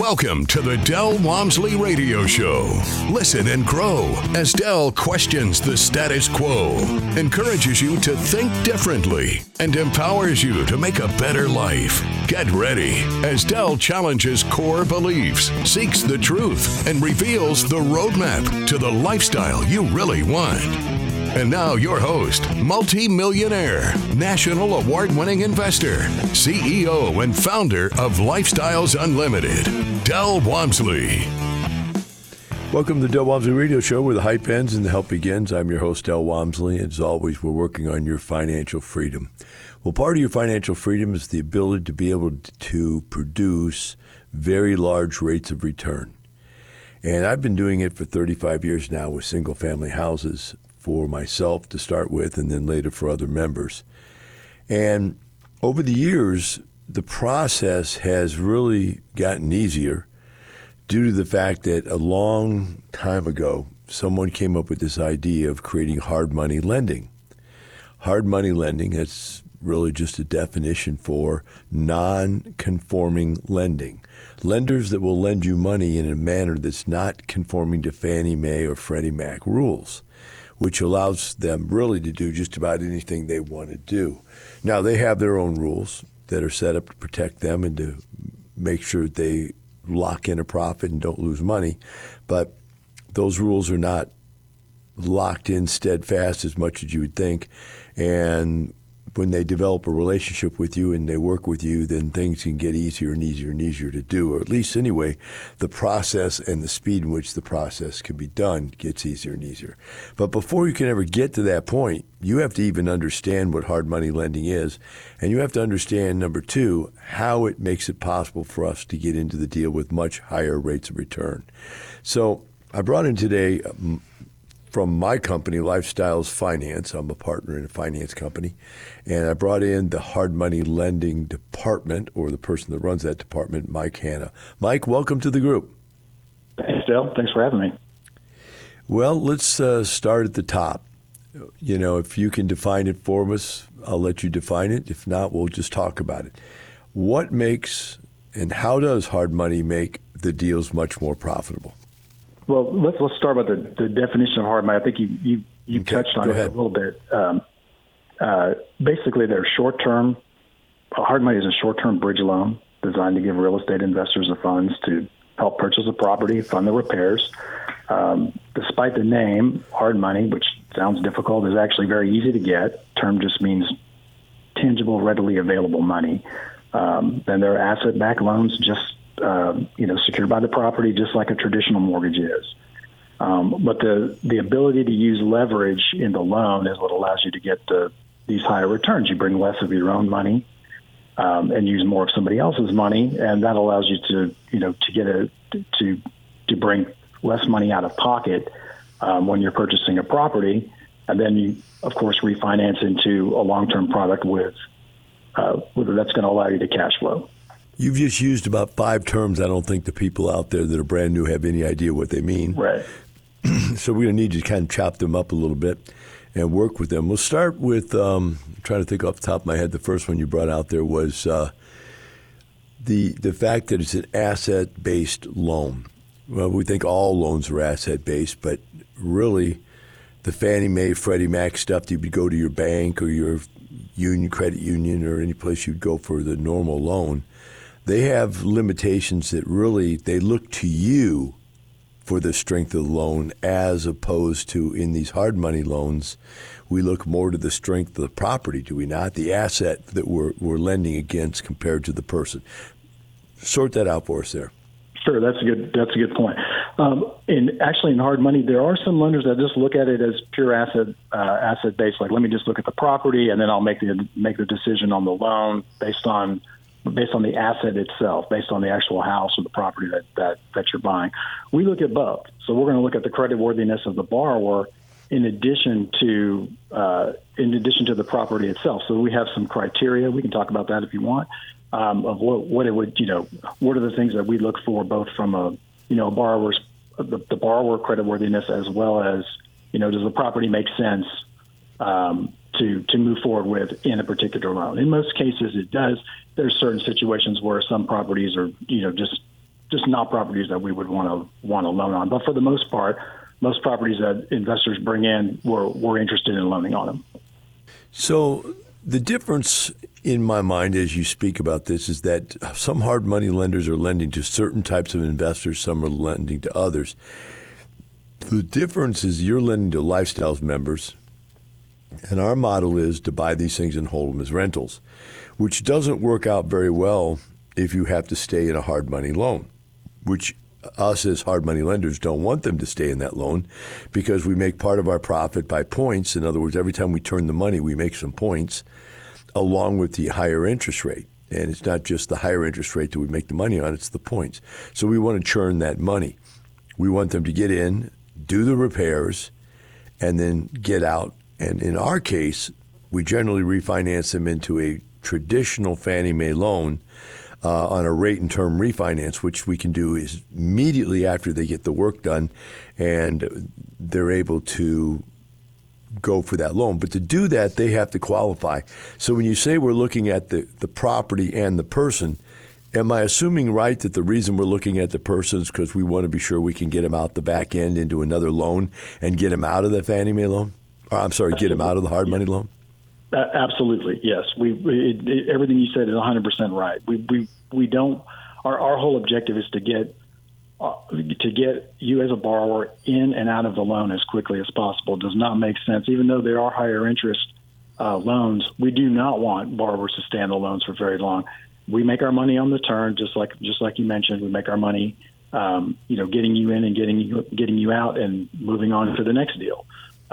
Welcome to the Del Walmsley Radio Show. Listen and grow as Del questions the status quo, encourages you to think differently, and empowers you to make a better life. Get ready as Del challenges core beliefs, seeks the truth, and reveals the roadmap to the lifestyle you really want. And now your host, multi-millionaire, national award-winning investor, CEO and founder of Lifestyles Unlimited, Del Walmsley. Welcome to the Del Walmsley Radio Show, where the hype ends and the help begins. I'm your host, Del Walmsley. As always, we're working on your financial freedom. Well, part of your financial freedom is the ability to be able to produce very large rates of return. And I've been doing it for 35 years now with single-family houses, for myself to start with, and then later for other members. And over the years, the process has really gotten easier due to the fact that a long time ago, someone came up with this idea of creating hard money lending. Hard money lending, that's really just a definition for non-conforming lending. Lenders that will lend you money in a manner that's not conforming to Fannie Mae or Freddie Mac rules, which allows them really to do just about anything they want to do. Now, they have their own rules that are set up to protect them and to make sure that they lock in a profit and don't lose money, but those rules are not locked in steadfast as much as you would think. And when they develop a relationship with you and they work with you, then things can get easier and easier and easier to do, or at least anyway, the process and the speed in which the process can be done gets easier and easier. But before you can ever get to that point, you have to even understand what hard money lending is, and you have to understand, number two, how it makes it possible for us to get into the deal with much higher rates of return. So I brought in today from my company, Lifestyles Finance. I'm a partner in a finance company. And I brought in the hard money lending department, or the person that runs that department, Mike Hanna. Mike, welcome to the group. Thanks, Del. Thanks for having me. Well, let's start at the top. You know, if you can define it for us, I'll let you define it. If not, we'll just talk about it. What makes and how does hard money make the deals much more profitable? Well, let's start with the definition of hard money. I think you touched on it a little bit. Basically, they're short-term. Hard money is a short-term bridge loan designed to give real estate investors the funds to help purchase a property, fund the repairs. Despite the name, hard money, which sounds difficult, is actually very easy to get. Term just means tangible, readily available money. Then there are asset-backed loans, just secured by the property, just like a traditional mortgage is. But the ability to use leverage in the loan is what allows you to get these higher returns. You bring less of your own money and use more of somebody else's money, and that allows you to bring less money out of pocket when you're purchasing a property, and then you, of course, refinance into a long-term product with that's going to allow you to cash flow. You've just used about 5 terms. I don't think the people out there that are brand new have any idea what they mean. Right. So we're going to need you to kind of chop them up a little bit and work with them. We'll start with, trying to think off the top of my head, the first one you brought out there was the fact that it's an asset-based loan. Well, we think all loans are asset-based, but really the Fannie Mae, Freddie Mac stuff, you would go to your bank or your credit union or any place you'd go for the normal loan. They have limitations that really, they look to you for the strength of the loan, as opposed to in these hard money loans, we look more to the strength of the property, do we not? The asset that we're lending against compared to the person. Sort that out for us there. Sure, that's a good point. In hard money, there are some lenders that just look at it as pure asset based. Like, let me just look at the property, and then I'll make the decision on the loan based on the asset itself, based on the actual house or the property that you're buying. We look at both. So we're going to look at the creditworthiness of the borrower in addition to the property itself. So we have some criteria. We can talk about that if you want, of what it would, what are the things that we look for, both from the borrower creditworthiness, as well as, does the property make sense to move forward with in a particular loan. In most cases, it does. There's certain situations where some properties are, just just not properties that we would want to loan on. But for the most part, most properties that investors bring in, we're interested in loaning on them. So the difference in my mind as you speak about this is that some hard money lenders are lending to certain types of investors, some are lending to others. The difference is you're lending to Lifestyles members, and our model is to buy these things and hold them as rentals, which doesn't work out very well if you have to stay in a hard money loan, which us as hard money lenders don't want them to stay in that loan because we make part of our profit by points. In other words, every time we turn the money, we make some points along with the higher interest rate. And it's not just the higher interest rate that we make the money on, it's the points. So we want to churn that money. We want them to get in, do the repairs, and then get out. And in our case, we generally refinance them into a traditional Fannie Mae loan on a rate and term refinance, which we can do is immediately after they get the work done and they're able to go for that loan. But to do that, they have to qualify. So when you say we're looking at the property and the person, am I assuming right that the reason we're looking at the person is because we want to be sure we can get them out the back end into another loan and get them out of the Fannie Mae loan? Or, I'm sorry, get them out of the hard money loan? Absolutely, yes. Everything you said is 100% right. We don't. Our whole objective is to get you as a borrower in and out of the loan as quickly as possible. It does not make sense, even though there are higher interest loans. We do not want borrowers to stay on the loans for very long. We make our money on the turn, just like you mentioned. We make our money, getting you in and getting you out and moving on to the next deal.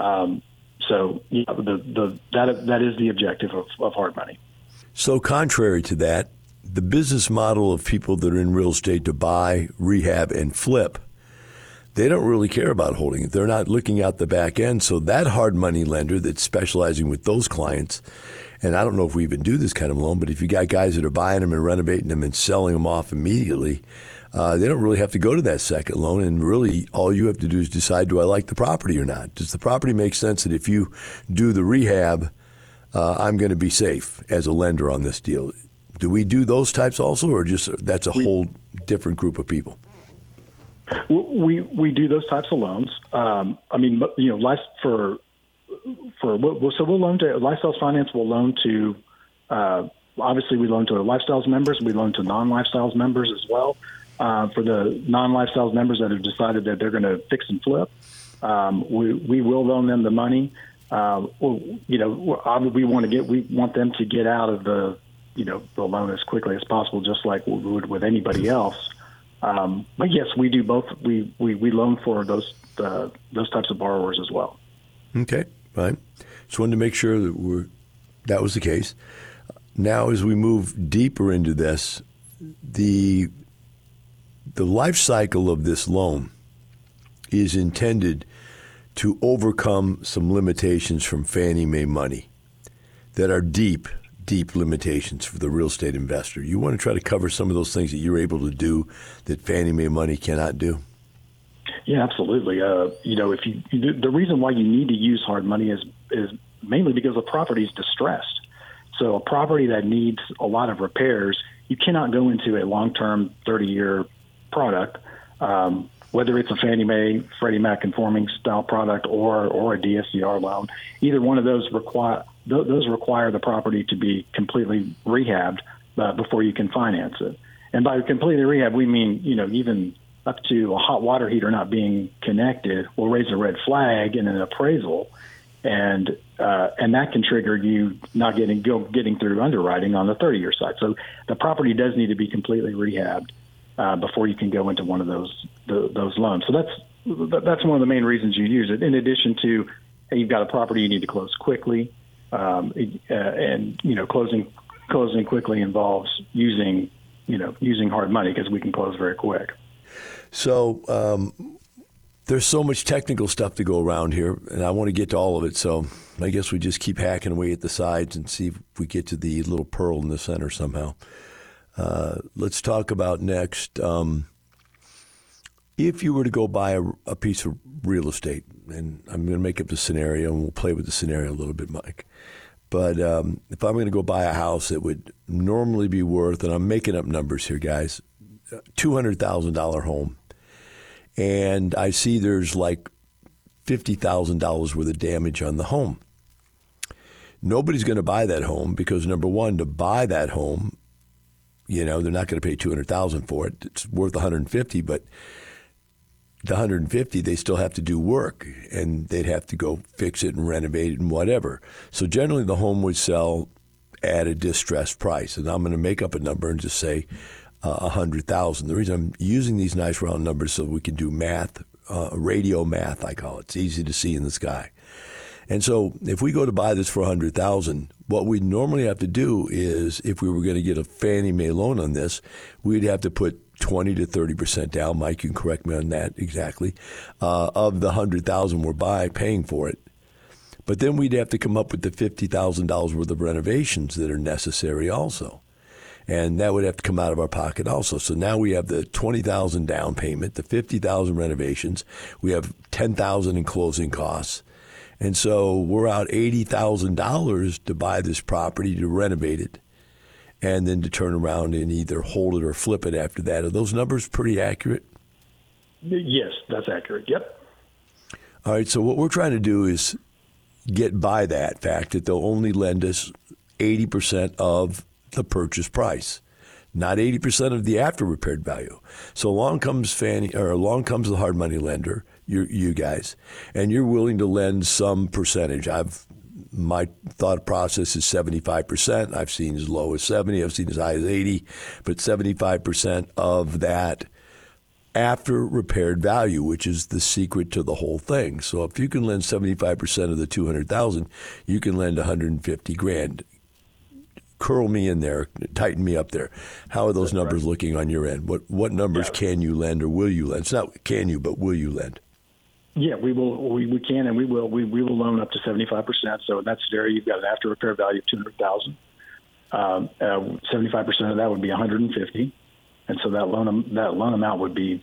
So that is the objective of hard money. So contrary to that, the business model of people that are in real estate to buy, rehab, and flip, they don't really care about holding it. They're not looking out the back end. So that hard money lender that's specializing with those clients, and I don't know if we even do this kind of loan, but if you got guys that are buying them and renovating them and selling them off immediately, they don't really have to go to that second loan. And really, all you have to do is decide, do I like the property or not? Does the property make sense that if you do the rehab, I'm going to be safe as a lender on this deal? Do we do those types also, or just that's a whole different group of people? We do those types of loans. We'll loan to Lifestyles Finance. Will loan to obviously we loan to Lifestyles members. We loan to non-Lifestyles members as well. For the non-Lifestyles members that have decided that they're going to fix and flip, we will loan them the money. We want them to get out of the loan as quickly as possible, just like we would with anybody else. But yes, we do both. We loan for those types of borrowers as well. Okay, fine. Just wanted to make sure that was the case. Now, as we move deeper into this, the life cycle of this loan is intended to overcome some limitations from Fannie Mae money that are deep limitations for the real estate investor. You want to try to cover some of those things that you're able to do that Fannie Mae money cannot do? Yeah, absolutely. The reason why you need to use hard money is mainly because the property is distressed. So a property that needs a lot of repairs, you cannot go into a long-term 30-year product, whether it's a Fannie Mae, Freddie Mac conforming style product or a DSCR loan. Either one of those require the property to be completely rehabbed before you can finance it. And by completely rehab, we mean even up to a hot water heater not being connected will raise a red flag in an appraisal, and that can trigger you not getting through underwriting on the 30-year side. So the property does need to be completely rehabbed before you can go into one of those loans. So that's one of the main reasons you use it. In addition to, hey, you've got a property you need to close quickly, and closing quickly involves using hard money because we can close very quick. So there's so much technical stuff to go around here, and I want to get to all of it. So I guess we just keep hacking away at the sides and see if we get to the little pearl in the center somehow. Let's talk about next. If you were to go buy a piece of real estate, and I'm going to make up the scenario, and we'll play with the scenario a little bit, Mike. But if I'm going to go buy a house, it would normally be worth, and I'm making up numbers here, guys, $200,000 home, and I see there's like $50,000 worth of damage on the home. Nobody's going to buy that home because, number one, to buy that home, they're not going to pay $200,000 for it. It's worth $150,000, but the $150,000 they still have to do work, and they'd have to go fix it and renovate it and whatever. So generally, the home would sell at a distressed price, and I'm going to make up a number and just say $100,000. The reason I'm using these nice round numbers so we can do math, radio math, I call it. It's easy to see in the sky. And so if we go to buy this for $100,000, what we normally have to do is, if we were going to get a Fannie Mae loan on this, we'd have to put 20 to 30% down. Mike, you can correct me on that exactly, of the $100,000 we're paying for it. But then we'd have to come up with the $50,000 worth of renovations that are necessary also. And that would have to come out of our pocket also. So now we have the $20,000 down payment, the $50,000 renovations. We have $10,000 in closing costs. And so we're out $80,000 to buy this property, to renovate it, and then to turn around and either hold it or flip it after that. Are those numbers pretty accurate? Yes, that's accurate. Yep. All right, so what we're trying to do is get by that fact that they'll only lend us 80% of the purchase price, not 80% of the after repaired value. So along comes the hard money lender, you guys, and you're willing to lend some percentage. My thought process is 75%. I've seen as low as 70. I've seen as high as 80, but 75% of that after repaired value, which is the secret to the whole thing. So if you can lend 75% of the $200,000, you can lend $150,000. Curl me in there, tighten me up there. How are those numbers looking on your end? What numbers can you lend or will you lend? It's not can you, but will you lend? Yeah, we will. We can and we will. We will loan up to 75%. So that's you've got an after repair value of $200,000. 75% of that would be $150,000, and so that loan amount would be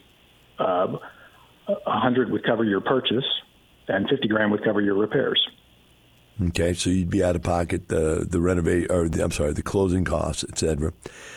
$100,000 would cover your purchase, and $50,000 would cover your repairs. Okay, so you'd be out of pocket the closing costs, et cetera.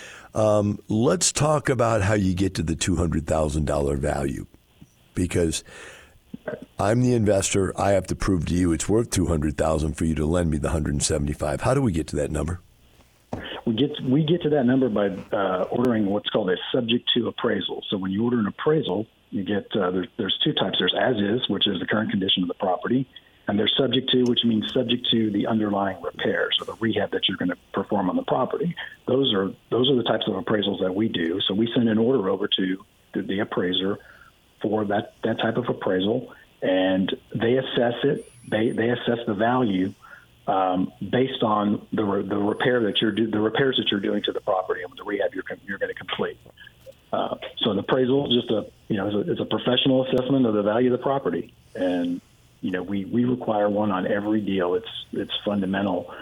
Let's talk about how you get to the $200,000 value, because I'm the investor. I have to prove to you it's worth $200,000 for you to lend me the $175,000. How do we get to that number? We get to that number by ordering what's called a subject to appraisal. So when you order an appraisal, you get there's two types. There's as is, which is the current condition of the property. And there's subject to, which means subject to the underlying repairs or the rehab that you're going to perform on the property. Those are the types of appraisals that we do. So we send an order over to the appraiser for that type of appraisal, and they assess it. They assess the value based on the repairs that you're doing to the property and the rehab you're going to complete. So an appraisal is just it's a professional assessment of the value of the property, and we require one on every deal. It's fundamental.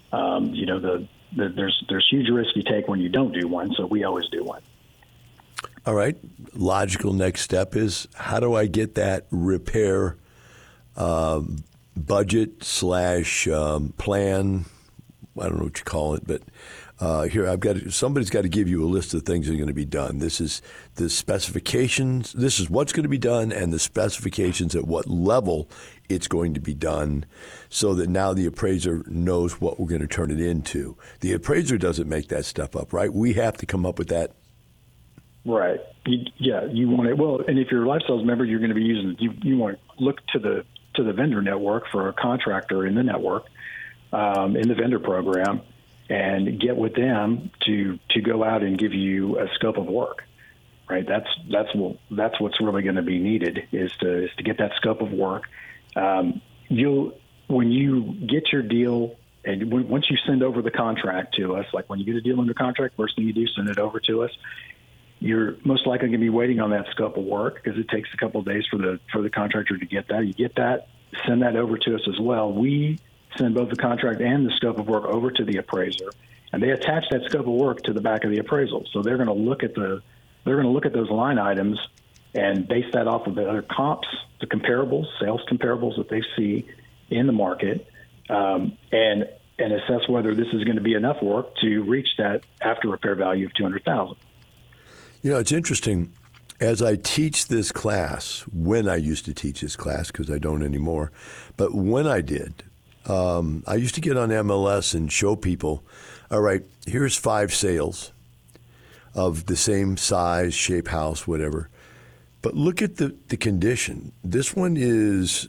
There's huge risk you take when you don't do one, so we always do one. All right. Logical next step is, how do I get that repair budget / plan? I don't know what you call it, but here somebody's got to give you a list of things that are going to be done. This is the specifications. This is what's going to be done, and the specifications at what level it's going to be done, so that now the appraiser knows what we're going to turn it into. The appraiser doesn't make that stuff up, right? We have to come up with that. Right. You want it. Well, and if you're a Lifestyles member, you're going to be using. You want to look to the vendor network for a contractor in the network, in the vendor program, and get with them to go out and give you a scope of work. Right. That's what's really going to be needed is to get that scope of work. When you get your deal, and once you send over the contract to us, like when you get a deal under contract, first thing you do, send it over to us. You're most likely going to be waiting on that scope of work because it takes a couple of days for the contractor to get that. You get that, send that over to us as well. We send both the contract and the scope of work over to the appraiser, and they attach that scope of work to the back of the appraisal. So they're going to look at those line items and base that off of the other comps, the comparables, sales comparables that they see in the market, and assess whether this is going to be enough work to reach that after repair value of $200,000. It's interesting. As I teach this class, when I used to teach this class, because I don't anymore, but when I did, I used to get on MLS and show people, all right, here's 5 sales of the same size, shape, house, whatever. But look at the condition. This one is,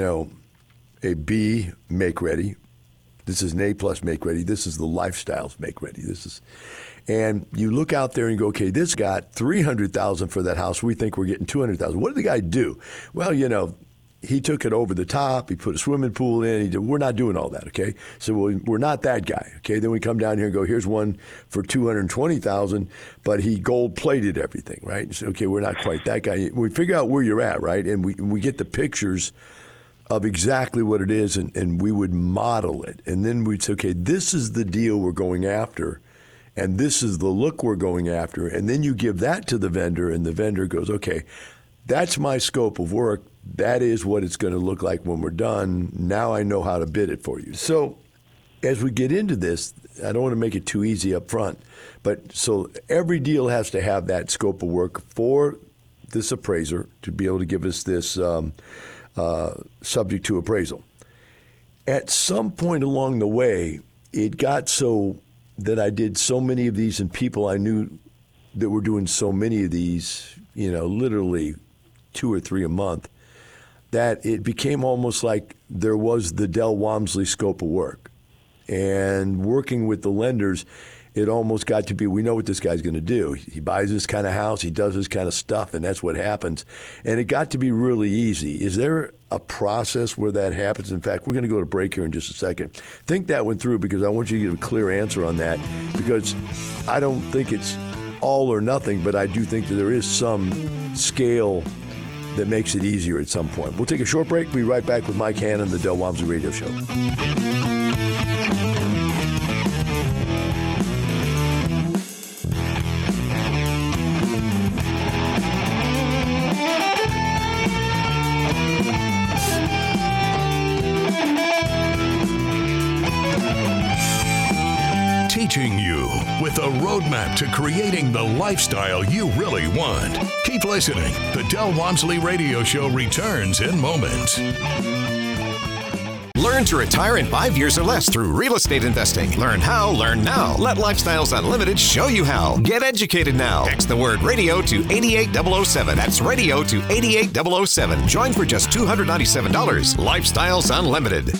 a B make ready. This is an A+ make ready. This is the Lifestyles make ready. And you look out there and go, okay, this got $300,000 for that house. We think we're getting $200,000. What did the guy do? Well, he took it over the top. He put a swimming pool in. We're not doing all that, okay? So we're not that guy, okay? Then we come down here and go, here's one for $220,000, but he gold-plated everything, right? And so, okay, we're not quite that guy. We figure out where you're at, right? And we get the pictures of exactly what it is, and we would model it. And then we'd say, okay, this is the deal we're going after, and this is the look we're going after. And then you give that to the vendor, and the vendor goes, okay, that's my scope of work. That is what it's going to look like when we're done. Now I know how to bid it for you. So as we get into this, I don't want to make it too easy up front, but so every deal has to have that scope of work for this appraiser to be able to give us this subject to appraisal. At some point along the way, it got so that I did so many of these, and people I knew that were doing so many of these, literally 2 or 3 a month, that it became almost like there was the Del Walmsley scope of work. And working with the lenders, it almost got to be, we know what this guy's going to do. He buys this kind of house, he does this kind of stuff, and that's what happens. And it got to be really easy. Is there a process where that happens? In fact, we're going to go to break here in just a second. Think that one through, because I want you to get a clear answer on that, because I don't think it's all or nothing, but I do think that there is some scale that makes it easier at some point. We'll take a short break. We'll be right back with Mike Hannon, the Del Walmsley Radio Show. Teaching you with a roadmap to creating the lifestyle you really want. Keep listening. The Del Walmsley Radio Show returns in moments. Learn to retire in 5 years or less through real estate investing. Learn how, learn now. Let Lifestyles Unlimited show you how. Get educated now. Text the word radio to 88007. That's radio to 88007. Join for just $297. Lifestyles Unlimited.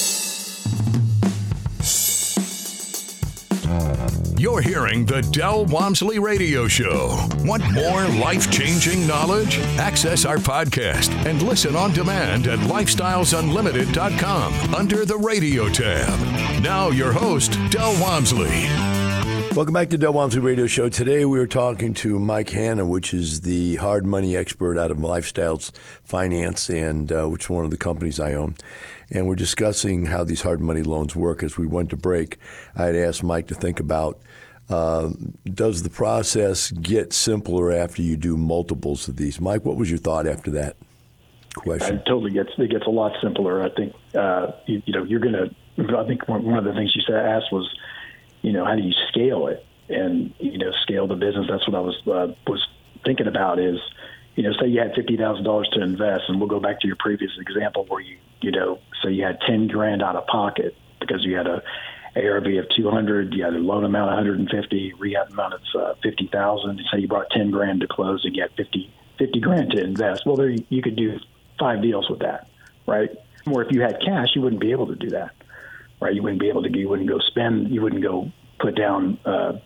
You're hearing the Del Walmsley Radio Show. Want more life-changing knowledge? Access our podcast and listen on demand at lifestylesunlimited.com under the radio tab. Now your host, Del Walmsley. Welcome back to Del Walmsley Radio Show. Today we are talking to Mike Hannon, which is the hard money expert out of Lifestyles Finance, and which is one of the companies I own. And we're discussing how these hard money loans work. As we went to break, I had asked Mike to think about, does the process get simpler after you do multiples of these? Mike, what was your thought after that question? It totally gets a lot simpler. I think, you're going to, I think one of the things you asked was, how do you scale it and, scale the business? That's what I was thinking about is, say you had $50,000 to invest, and we'll go back to your previous example where so you had $10,000 out of pocket because you had a ARV of 200, you had a loan amount of 150, rehab amount of 50,000. Say you brought $10,000 to close, and you had $50,000 to invest. Well, there you could do 5 deals with that, right? Or if you had cash, you wouldn't be able to do that, right? You wouldn't go spend, you wouldn't go put down.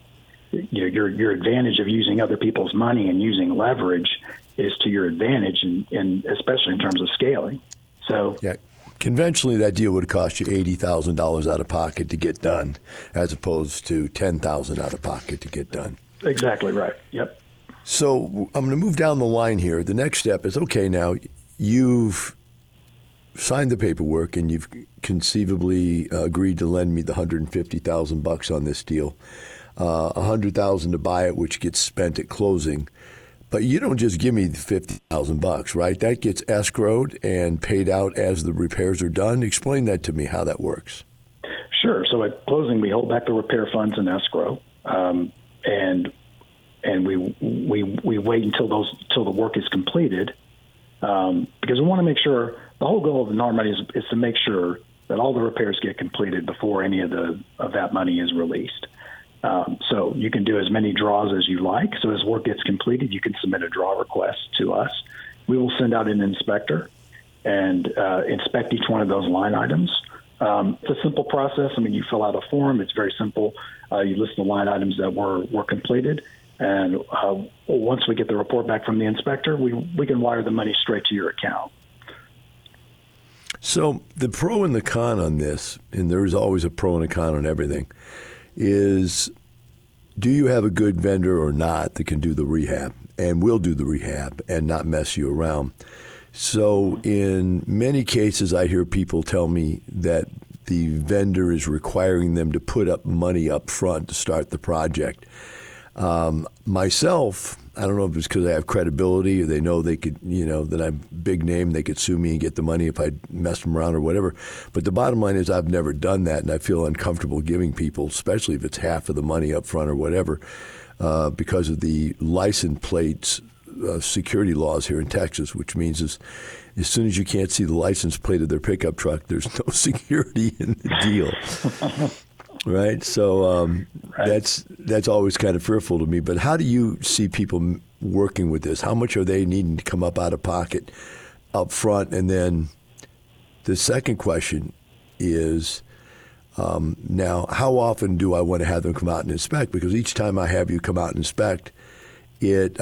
Your advantage of using other people's money and using leverage is to your advantage, and especially in terms of scaling. So yeah, conventionally that deal would cost you $80,000 out of pocket to get done, as opposed to $10,000 out of pocket to get done. Exactly right. Yep. So I'm going to move down the line here. The next step is, okay, now you've signed the paperwork and you've conceivably agreed to lend me the $150,000 on this deal, $100,000 to buy it, which gets spent at closing. But you don't just give me the $50,000, right? That gets escrowed and paid out as the repairs are done. Explain that to me, how that works. Sure. So at closing, we hold back the repair funds in escrow, and we we wait until the work is completed, because we want to make sure the whole goal of the NAR money is to make sure that all the repairs get completed before any of that money is released. So you can do as many draws as you like. So as work gets completed, you can submit a draw request to us. We will send out an inspector and inspect each one of those line items. It's a simple process. I mean, you fill out a form. It's very simple. You list the line items that were completed. And once we get the report back from the inspector, we can wire the money straight to your account. So the pro and the con on this, and there's always a pro and a con on everything, is do you have a good vendor or not that can do the rehab and will do the rehab and not mess you around? So in many cases, I hear people tell me that the vendor is requiring them to put up money up front to start the project. Myself, I don't know if it's because I have credibility or they know they could, that I'm a big name, they could sue me and get the money if I messed them around or whatever. But the bottom line is I've never done that, and I feel uncomfortable giving people, especially if it's half of the money up front or whatever, because of the license plates security laws here in Texas, which means as soon as you can't see the license plate of their pickup truck, there's no security in the deal. Right, so that's always kind of fearful to me. But how do you see people working with this? How much are they needing to come up out of pocket up front? And then the second question is, now, how often do I want to have them come out and inspect? Because each time I have you come out and inspect, it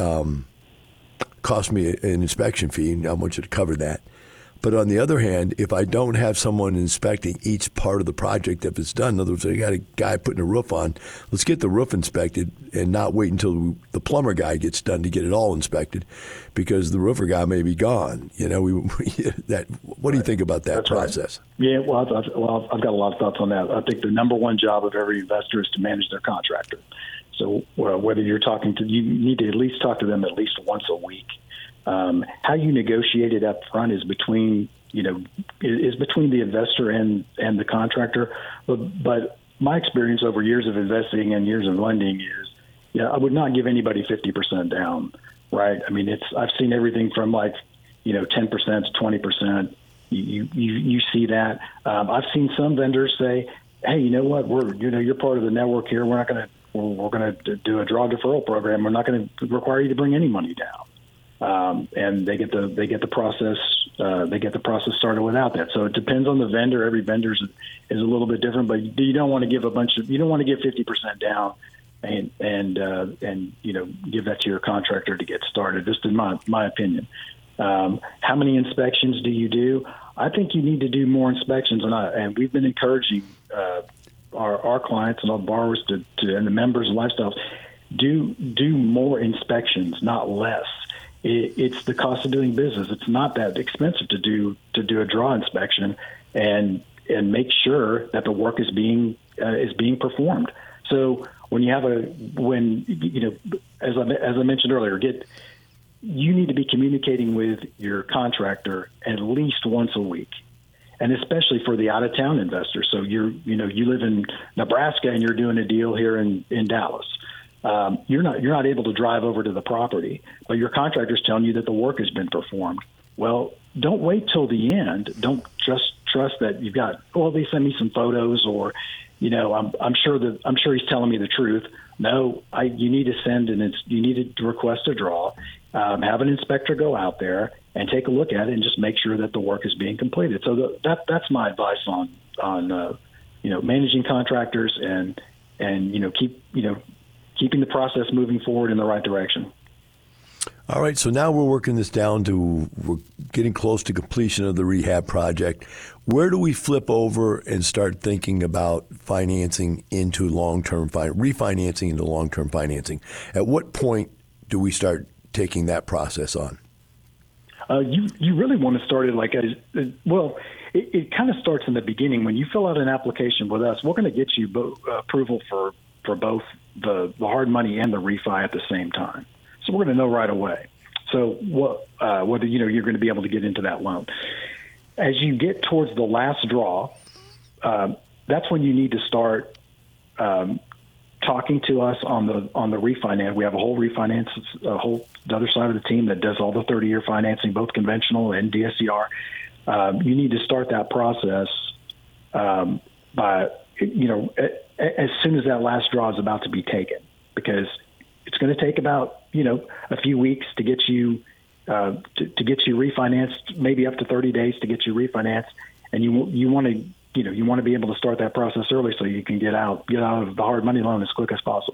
costs me an inspection fee, and I want you to cover that. But on the other hand, if I don't have someone inspecting each part of the project if it's done, in other words, I got a guy putting a roof on, let's get the roof inspected and not wait until the plumber guy gets done to get it all inspected, because the roofer guy may be gone. What do you think about that That's process? Right. Yeah, well, I've got a lot of thoughts on that. I think the number one job of every investor is to manage their contractor. So whether you're you need to at least talk to them at least once a week. How you negotiate it up front is between the investor and the contractor. But my experience over years of investing and years of lending is, I would not give anybody 50% down, right? I mean, I've seen everything from 10% to 20%. You see that. I've seen some vendors say, hey, you know what? You're part of the network here. We're going to do a draw deferral program. We're not going to require you to bring any money down. And they get the process started without that. So it depends on the vendor. Every vendor is a little bit different, but you don't want to give 50% down and give that to your contractor to get started. Just in my opinion. How many inspections do you do? I think you need to do more inspections, and we've been encouraging our clients and our borrowers to and the members and lifestyles do more inspections, not less. It's the cost of doing business. It's not that expensive to do a draw inspection and make sure that the work is being performed. So when as I mentioned earlier, you need to be communicating with your contractor at least once a week, and especially for the out of town investor. So you live in Nebraska and you're doing a deal here in Dallas. You're not able to drive over to the property, but your contractor's telling you that the work has been performed. Well, don't wait till the end. Don't just trust that you've got, they send me some photos, or, I'm sure he's telling me the truth. No, you need to request a draw, have an inspector go out there and take a look at it and just make sure that the work is being completed. So that's my advice on managing contractors and keeping the process moving forward in the right direction. All right, so now we're working this down we're getting close to completion of the rehab project. Where do we flip over and start thinking about financing into refinancing into long-term financing? At what point do we start taking that process on? You really want to start it it kind of starts in the beginning. When you fill out an application with us, we're going to get you approval for both the hard money and the refi at the same time. So we're going to know right away. So whether you're going to be able to get into that loan. As you get towards the last draw, that's when you need to start talking to us on the refinance. We have a whole refinance, the other side of the team that does all the 30-year financing, both conventional and DSCR. You need to start that process by, as soon as that last draw is about to be taken, because it's going to take about, a few weeks to get you refinanced, maybe up to 30 days to get you refinanced, and you want to be able to start that process early so you can get out of the hard money loan as quick as possible.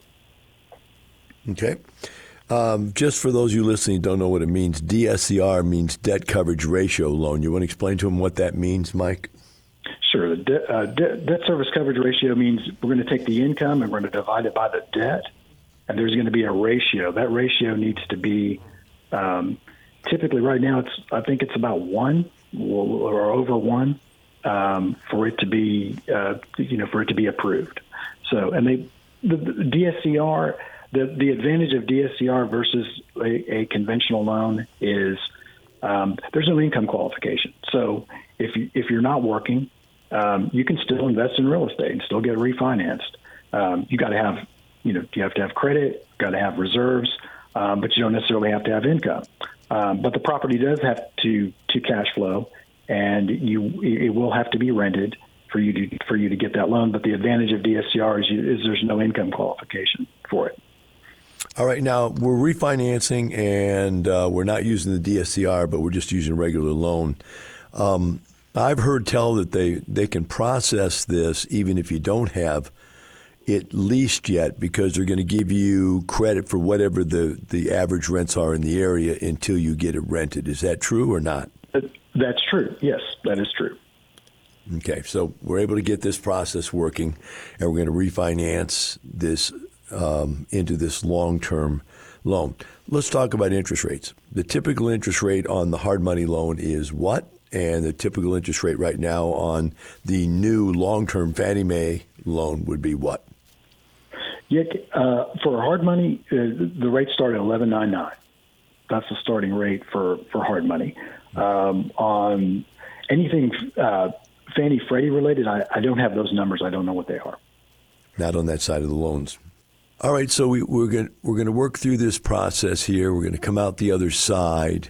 Okay. Just for those of you listening who don't know what it means, DSCR means debt coverage ratio loan. You want to explain to them what that means, Mike? Sure. The debt service coverage ratio means we're going to take the income and we're going to divide it by the debt, and there's going to be a ratio. That ratio needs to be typically right now I think it's about 1 or over 1 for it to be approved. So, and the DSCR. The advantage of DSCR versus a conventional loan is there's no income qualification. So if you're not working, you can still invest in real estate and still get refinanced. You got to have, you have to have credit, got to have reserves, but you don't necessarily have to have income. But the property does have to cash flow, and it will have to be rented for you to get that loan. But the advantage of DSCR is there's no income qualification for it. All right, now we're refinancing and we're not using the DSCR, but we're just using a regular loan. I've heard tell that they can process this even if you don't have it leased yet, because they're going to give you credit for whatever the average rents are in the area until you get it rented. Is that true or not? That's true. Yes, that is true. Okay, so we're able to get this process working, and we're going to refinance this into this long-term loan. Let's talk about interest rates. The typical interest rate on the hard money loan is what? And the typical interest rate right now on the new long-term Fannie Mae loan would be what? Yeah, for hard money, the rates start at 11.99. That's the starting rate for hard money. On anything Fannie Freddie related, I don't have those numbers. I don't know what they are. Not on that side of the loans. All right, so we're going to work through this process here. We're going to come out the other side.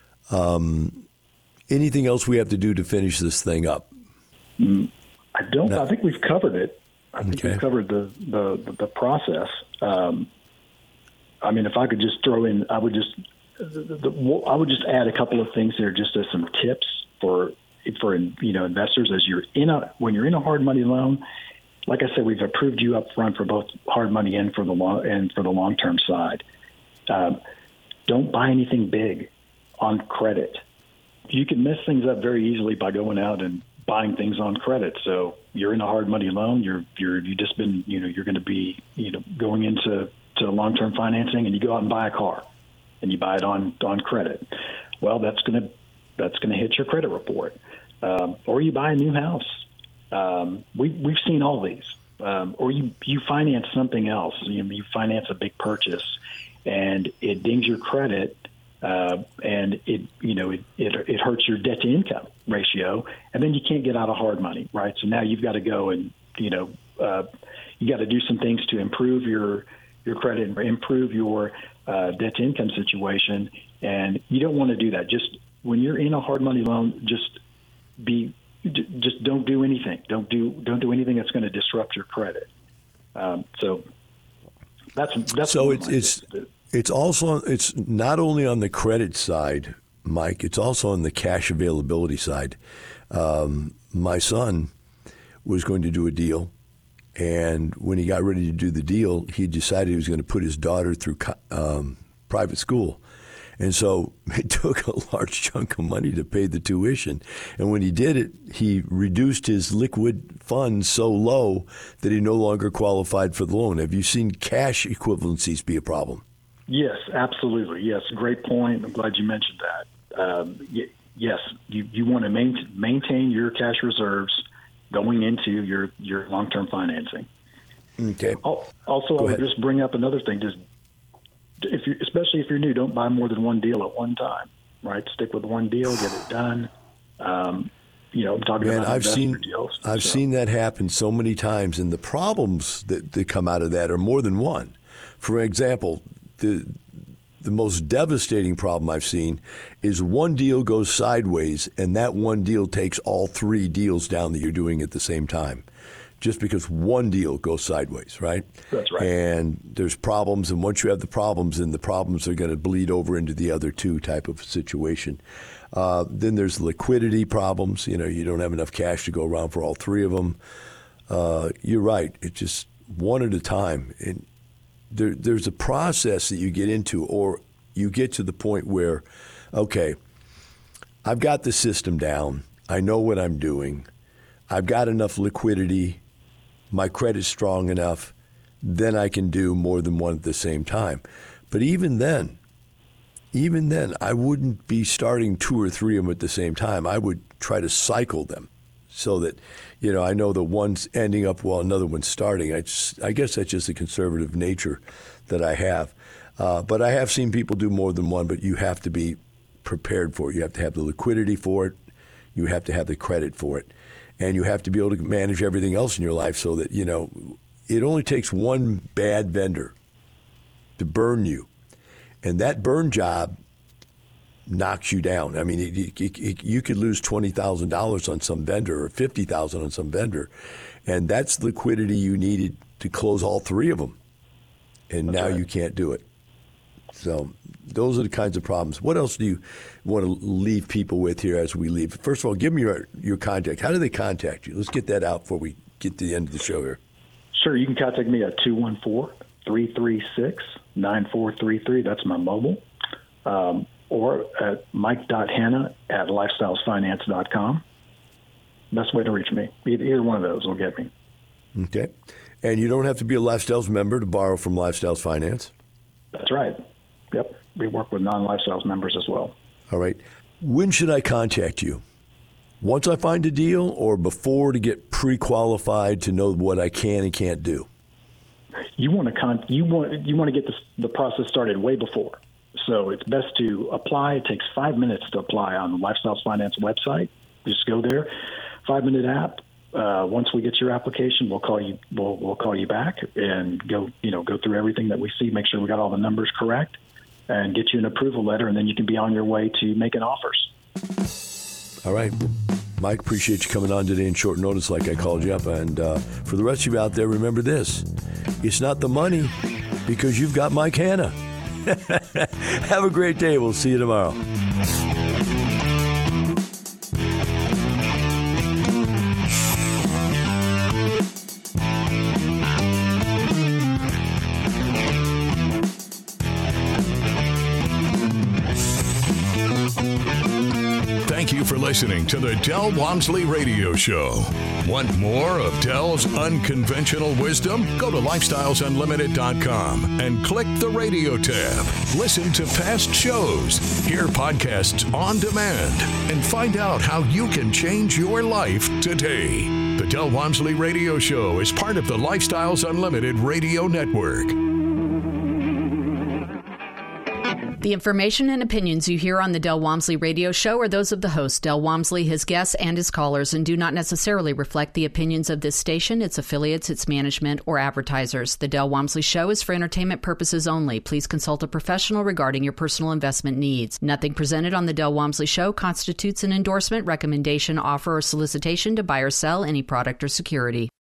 Anything else we have to do to finish this thing up? I don't. No. I think we've covered it. I think we've covered the process. I mean, if I could just throw in, I would just add a couple of things there, just as some tips for investors when you're in a hard money loan. Like I said, we've approved you up front for both hard money and for the long-term side. Don't buy anything big on credit. You can mess things up very easily by going out and buying things on credit. So you're in a hard money loan. You're going to be going into long-term financing, and you go out and buy a car, and you buy it on credit. Well, that's going to hit your credit report. Or you buy a new house. We've seen all these. Or you finance something else. You finance a big purchase, and it dings your credit, and it hurts your debt to income ratio, and then you can't get out of hard money, right? So now you've got to go and you got to do some things to improve your credit and improve your debt to income situation, and you don't want to do that. Just when you're in a hard money loan, just don't do anything. Don't do anything that's going to disrupt your credit. So that's so it's not only on the credit side, Mike. It's also on the cash availability side. My son was going to do a deal, and when he got ready to do the deal, he decided he was going to put his daughter through private school. And so it took a large chunk of money to pay the tuition. And when he did it, he reduced his liquid funds so low that he no longer qualified for the loan. Have you seen cash equivalencies be a problem? Yes, absolutely. Yes, great point. I'm glad you mentioned that. Yes, you want to maintain your cash reserves going into your long-term financing. Okay. Also, I would just bring up another thing. Especially if you're new, don't buy more than one deal at one time, right? Stick with one deal, get it done. I'm talking about investor deals. I've seen that happen so many times, and the problems that come out of that are more than one. For example, the most devastating problem I've seen is one deal goes sideways, and that one deal takes all three deals down that you're doing at the same time, just because one deal goes sideways, right? That's right. And there's problems, and once you have the problems, then the problems are going to bleed over into the other two type of situation. Then there's liquidity problems. You don't have enough cash to go around for all three of them. You're right. It's just one at a time. And there's a process that you get into, or you get to the point where, okay, I've got the system down. I know what I'm doing. I've got enough liquidity. My credit's strong enough. Then I can do more than one at the same time. But even then, I wouldn't be starting two or three of them at the same time. I would try to cycle them so that, I know the one's ending up while another one's starting. I guess that's just the conservative nature that I have. But I have seen people do more than one, but you have to be prepared for it. You have to have the liquidity for it. You have to have the credit for it. And you have to be able to manage everything else in your life so that, it only takes one bad vendor to burn you. And that burn job knocks you down. I mean, you could lose $20,000 on some vendor or $50,000 on some vendor, and that's liquidity you needed to close all three of them. And that's now right. You can't do it. So those are the kinds of problems. What else do you want to leave people with here as we leave? First of all, give me your contact. How do they contact you? Let's get that out before we get to the end of the show here. Sure. You can contact me at 214-336-9433. That's my mobile. Or at mike.hanna@lifestylesfinance.com. Best way to reach me. Either one of those will get me. Okay. And you don't have to be a Lifestyles member to borrow from Lifestyles Finance? That's right. Yep. We work with non-Lifestyles members as well. All right. When should I contact you? Once I find a deal, or before, to get pre-qualified to know what I can and can't do? You want to get the process started way before. So it's best to apply. It takes 5 minutes to apply on the Lifestyles Finance website. Just go there, 5-minute app. Once we get your application, we'll call you. We'll call you back and go through everything that we see. Make sure we got all the numbers correct, and get you an approval letter, and then you can be on your way to making offers. All right, Mike. Appreciate you coming on today in short notice, like I called you up. And for the rest of you out there, remember this: it's not the money, because you've got Mike Hanna. Have a great day. We'll see you tomorrow. Thank you for listening to the Del Walmsley Radio Show. Want more of Del's unconventional wisdom? Go to lifestylesunlimited.com and click the radio tab. Listen to past shows, hear podcasts on demand, and find out how you can change your life today. The Del Walmsley Radio Show is part of the Lifestyles Unlimited Radio Network. The information and opinions you hear on the Del Walmsley Radio Show are those of the host, Del Walmsley, his guests, and his callers, and do not necessarily reflect the opinions of this station, its affiliates, its management, or advertisers. The Del Walmsley Show is for entertainment purposes only. Please consult a professional regarding your personal investment needs. Nothing presented on the Del Walmsley Show constitutes an endorsement, recommendation, offer, or solicitation to buy or sell any product or security.